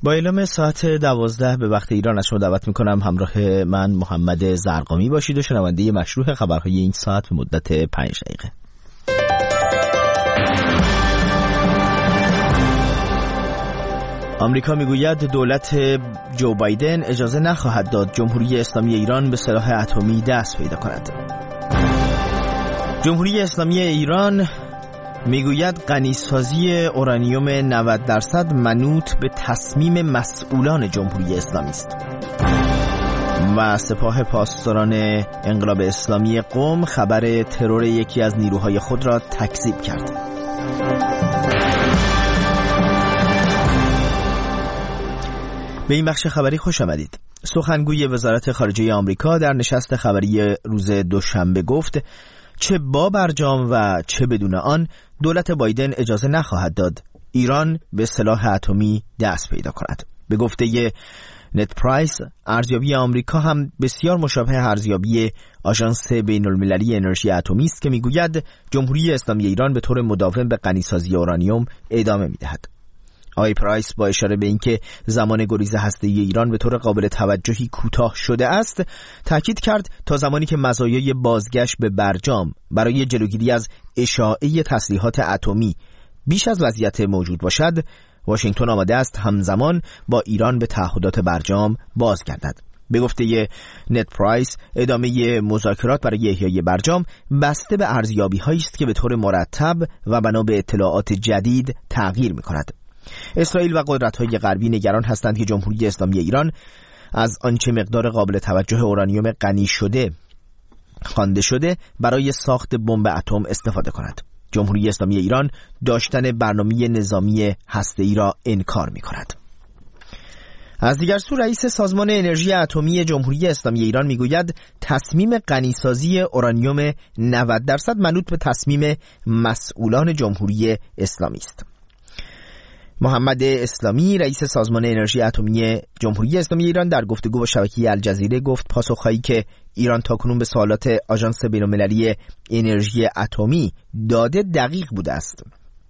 با اعلام ساعت 12 به وقت ایران از شما دعوت میکنم همراه من محمد زرقامی باشید و شنونده مشروع خبرهای این ساعت به مدت 5 دقیقه. آمریکا میگوید دولت جو بایدن اجازه نخواهد داد جمهوری اسلامی ایران به سلاح اتمی دست پیدا کند. جمهوری اسلامی ایران میگوید غنیسازی اورانیوم 90% منوط به تصمیم مسئولان جمهوری اسلامی است. و سپاه پاسداران انقلاب اسلامی قم خبر ترور یکی از نیروهای خود را تکذیب کرد. به این بخش خبری خوش آمدید. سخنگوی وزارت خارجه آمریکا در نشست خبری روز دوشنبه گفت چه با برجام و چه بدون آن دولت بایدن اجازه نخواهد داد ایران به سلاح اتمی دست پیدا کند. به گفته نت پرایس، ارزیابی آمریکا هم بسیار مشابه ارزیابی آژانس بین‌المللی انرژی اتمی است که میگوید جمهوری اسلامی ایران به طور مداوم به غنیسازی اورانیوم ادامه میدهد. آقای پرایس با اشاره به اینکه زمان گریز هسته‌ای ایران به طور قابل توجهی کوتاه شده است، تاکید کرد تا زمانی که مزایای بازگشت به برجام برای جلوگیری از اشاعه تسلیحات اتمی بیش از وضعیت موجود باشد، واشنگتن آماده است همزمان با ایران به تعهدات برجام بازگردد. به گفته نت پرایس، ادامه مذاکرات برای احیای برجام بسته به ارزیابی‌هایی است که به طور مرتب و بنا به اطلاعات جدید تغییر می‌کند. اسرائیل و قدرت‌های غربی نگران هستند که جمهوری اسلامی ایران از آنچه مقدار قابل توجه اورانیوم غنی شده خوانده شده برای ساخت بمب اتم استفاده کند. جمهوری اسلامی ایران داشتن برنامه نظامی هسته‌ای را انکار می‌کند. از دیگر سو رئیس سازمان انرژی اتمی جمهوری اسلامی ایران میگوید تصمیم غنیسازی اورانیوم 90% منوط به تصمیم مسئولان جمهوری اسلامی است. محمد اسلامی رئیس سازمان انرژی اتمی جمهوری اسلامی ایران در گفتگو با شبکه الجزیره گفت پاسخهایی که ایران تاکنون به سوالات آژانس بین‌المللی انرژی اتمی داده دقیق بوده است.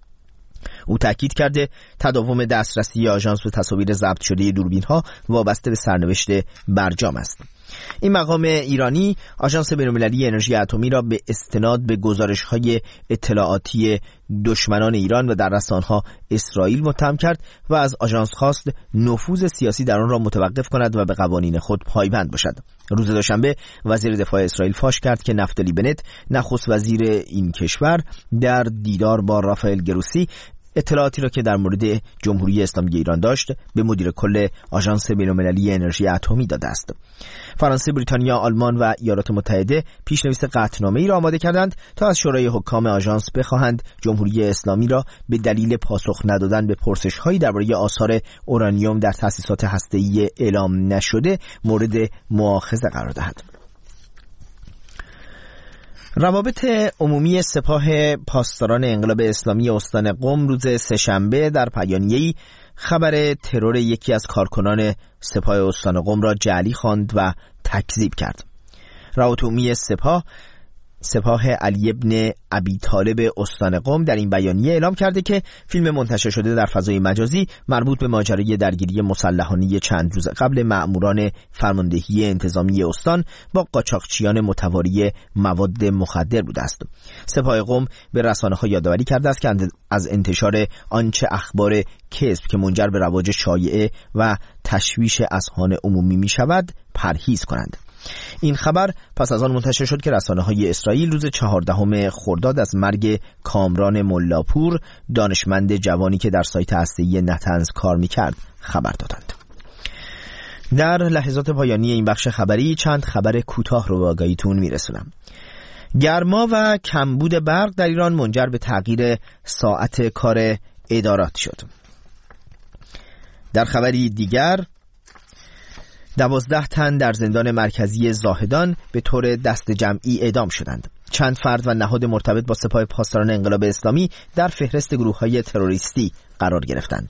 او تاکید کرده تداوم دسترسی آژانس به تصاویر ضبط شده دوربین‌ها وابسته به سرنوشت برجام است. این مقام ایرانی آژانس بین‌المللی انرژی اتمی را به استناد به گزارش‌های اطلاعاتی دشمنان ایران و در رسانه‌ها اسرائیل متهم کرد و از آژانس خواست نفوذ سیاسی در آن را متوقف کند و به قوانین خود پایبند باشد. روز دوشنبه وزیر دفاع اسرائیل فاش کرد که نفتالی بنت نخست وزیر این کشور در دیدار با رافائل گروسی اطلاعاتی را که در مورد جمهوری اسلامی ایران داشت به مدیر کل آژانس بین‌المللی انرژی اتمی داده است. فرانسه، بریتانیا، آلمان و ایالات متحده پیشنویس قطعنامه‌ای را آماده کردند تا از شورای حکام آژانس بخواهند جمهوری اسلامی را به دلیل پاسخ ندادن به پرسش‌هایی درباره آثار اورانیوم در تأسیسات هسته‌ای اعلام نشده مورد مؤاخذه قرار دهد. روابط عمومی سپاه پاسداران انقلاب اسلامی استان قم روز سه‌شنبه در بیانیه‌ای خبر ترور یکی از کارکنان سپاه استان قم را جعلی خواند و تکذیب کرد. روابط عمومی سپاه علی ابن ابی طالب استان قم در این بیانیه اعلام کرده که فیلم منتشر شده در فضای مجازی مربوط به ماجرای درگیری مسلحانه چند روز قبل مأموران فرماندهی انتظامی استان با قاچاقچیان متواری مواد مخدر بوده است. سپاه قم به رسانه‌ها یادآوری کرده است که از انتشار آنچه اخبار کذب که منجر به رواج شایعه و تشویش اذهان عمومی می شود پرهیز کنند. این خبر پس از آن منتشر شد که رسانه‌های اسرائیل روز 14 خرداد از مرگ کامران ملاپور، دانشمند جوانی که در سایت هسته‌ای نتنز کار می‌کرد، خبر دادند. در لحظات پایانی این بخش خبری چند خبر کوتاه رو به آگاهیتون میرسونم. گرما و کمبود برق در ایران منجر به تغییر ساعت کار ادارات شد. در خبری دیگر 12 تن در زندان مرکزی زاهدان به طور دست جمعی اعدام شدند. چند فرد و نهاد مرتبط با سپاه پاسداران انقلاب اسلامی در فهرست گروه‌های تروریستی قرار گرفتند.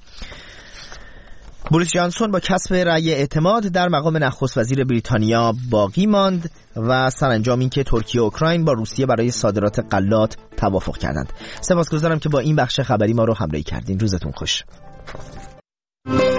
بوریس جانسون با کسب رأی اعتماد در مقام نخست وزیر بریتانیا باقی ماند و سرانجام این که ترکیه و اوکراین با روسیه برای صادرات غلات توافق کردند. سپاسگزارم که با این بخش خبری ما رو همراهی کردین. روزتون خوش.